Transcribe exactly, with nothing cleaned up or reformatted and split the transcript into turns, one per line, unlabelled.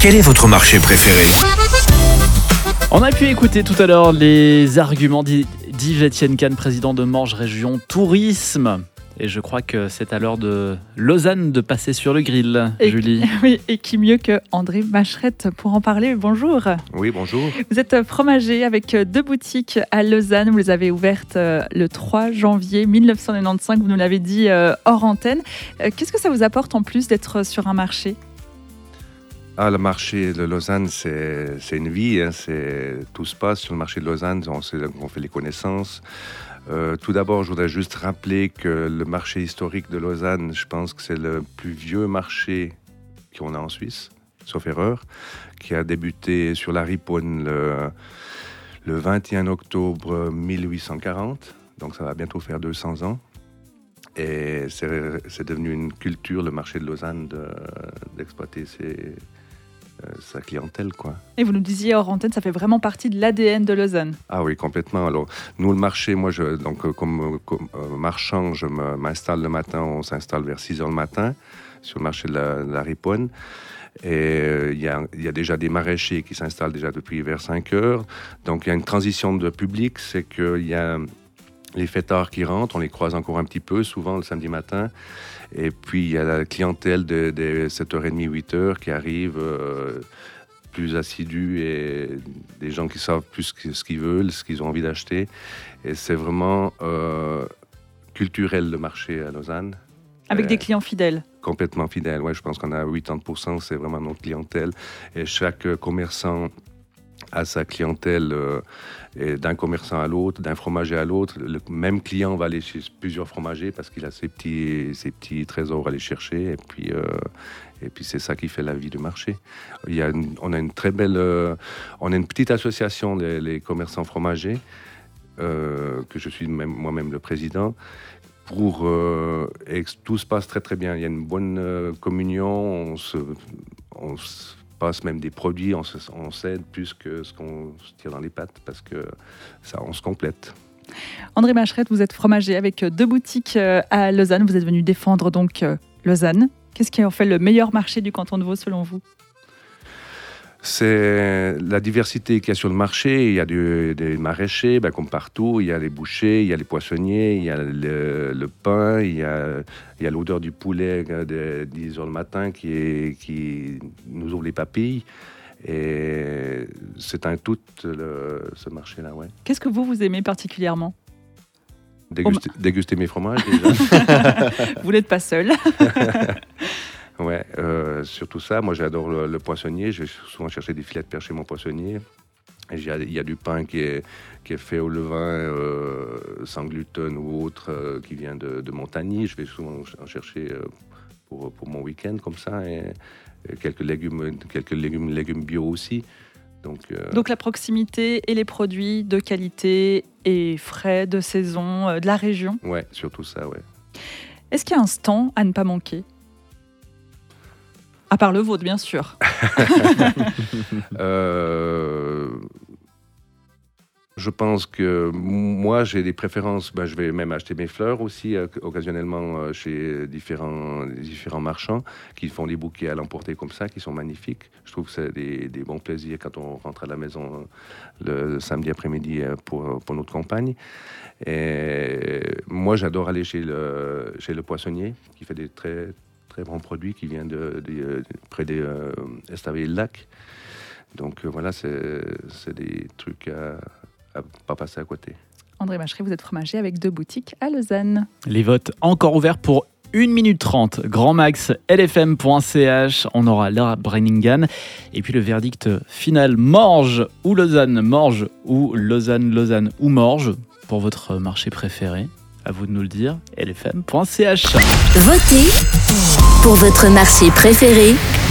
Quel est votre marché préféré ?
On a pu écouter tout à l'heure les arguments d'Yves-Étienne Kahn, président de Morges Région Tourisme. Et je crois que c'est à l'heure de Lausanne de passer sur le grill,
et,
Julie.
Oui, et qui mieux que André Macherette pour en parler. Bonjour.
Oui, bonjour.
Vous êtes fromager avec deux boutiques à Lausanne. Vous les avez ouvertes le trois janvier mille neuf cent quatre-vingt-quinze, vous nous l'avez dit hors antenne. Qu'est-ce que ça vous apporte en plus d'être sur un marché ?
Ah, le marché de Lausanne, c'est, c'est une vie. Hein, c'est, tout se passe sur le marché de Lausanne. On, sait, on fait les connaissances. Euh, tout d'abord, je voudrais juste rappeler que le marché historique de Lausanne, je pense que c'est le plus vieux marché qu'on a en Suisse, sauf erreur, qui a débuté sur la Riponne le, le vingt et un octobre mille huit cent quarante. Donc ça va bientôt faire deux cents ans. Et c'est, c'est devenu une culture, le marché de Lausanne, de, d'exploiter ses... sa clientèle, quoi.
Et vous nous disiez hors antenne, ça fait vraiment partie de l'A D N de Lausanne.
Ah oui, complètement. Alors, nous, le marché, moi, je, donc, comme, comme euh, marchand, je me, m'installe le matin, on s'installe vers six heures le matin sur le marché de la, de la Riponne. Et il euh, y, y a déjà des maraîchers qui s'installent déjà depuis vers cinq heures. Donc, il y a une transition de public, c'est qu'il y a les fêtards qui rentrent, on les croise encore un petit peu, souvent le samedi matin. Et puis, il y a la clientèle de, de sept heures trente, huit heures qui arrive euh, plus assidue et des gens qui savent plus ce qu'ils veulent, ce qu'ils ont envie d'acheter. Et c'est vraiment euh, culturel, le marché à Lausanne.
Avec
euh,
des clients fidèles. Complètement
fidèles, oui. Je pense qu'on a quatre-vingts pour cent, c'est vraiment notre clientèle. Et chaque commerçant à sa clientèle, euh, et d'un commerçant à l'autre, d'un fromager à l'autre. Le même client va aller chez plusieurs fromagers parce qu'il a ses petits, ses petits trésors à aller chercher. Et puis, euh, et puis c'est ça qui fait la vie du marché. Il y a une, on a une très belle... Euh, on a une petite association, les, les commerçants fromagers, euh, que je suis même, moi-même le président. Pour, euh, et tout se passe très très bien. Il y a une bonne euh, communion. On se... On se passe même des produits, on, se, on s'aide plus que ce qu'on se tire dans les pattes parce que ça, on se complète.
André Macherette, vous êtes fromager avec deux boutiques à Lausanne. Vous êtes venu défendre donc Lausanne. Qu'est-ce qui en fait le meilleur marché du canton de Vaud selon vous ?
C'est la diversité qu'il y a sur le marché. Il y a du, des maraîchers, ben comme partout. Il y a les bouchers, il y a les poissonniers, il y a le, le pain, il y a, il y a l'odeur du poulet de dix heures le matin qui, est, qui nous ouvre les papilles. Et c'est un tout, le, ce marché-là, ouais.
Qu'est-ce que vous, vous aimez particulièrement ?
Déguster, oh, déguster mes fromages, déjà.
Vous n'êtes pas seul.
Ouais, euh, surtout ça. Moi, j'adore le, le poissonnier. Je vais souvent chercher des filets de perche chez mon poissonnier. Et il y a du pain qui est, qui est fait au levain, euh, sans gluten ou autre, euh, qui vient de, de Montagny. Je vais souvent en chercher euh, pour, pour mon week-end, comme ça. Et, et quelques légumes, quelques légumes, légumes bio aussi. Donc, euh...
Donc la proximité et les produits de qualité et frais, de saison, euh, de la région.
Ouais, surtout ça, ouais.
Est-ce qu'il y a un stand à ne pas manquer ? À part le vôtre, bien sûr.
euh, je pense que moi, j'ai des préférences. Ben, je vais même acheter mes fleurs aussi, euh, occasionnellement, euh, chez différents, différents marchands qui font des bouquets à l'emporter comme ça, qui sont magnifiques. Je trouve que c'est des, des bons plaisirs quand on rentre à la maison euh, le, le samedi après-midi euh, pour, pour notre compagne. Et moi, j'adore aller chez le, chez le poissonnier, qui fait des très... très bon produit qui vient de, de, de près des euh, Estavé-le-Lac. Donc euh, voilà, c'est, c'est des trucs à ne pas passer à côté.
André Macherette, vous êtes fromager avec deux boutiques à Lausanne.
Les votes encore ouverts pour une minute trente. Grand max L F M point C H. On aura Laura Brenningham. Et puis le verdict final, Morges ou Lausanne, Morges ou Lausanne, Lausanne ou Morges, pour votre marché préféré. À vous de nous le dire, L F M point C H.
Votez pour votre marché préféré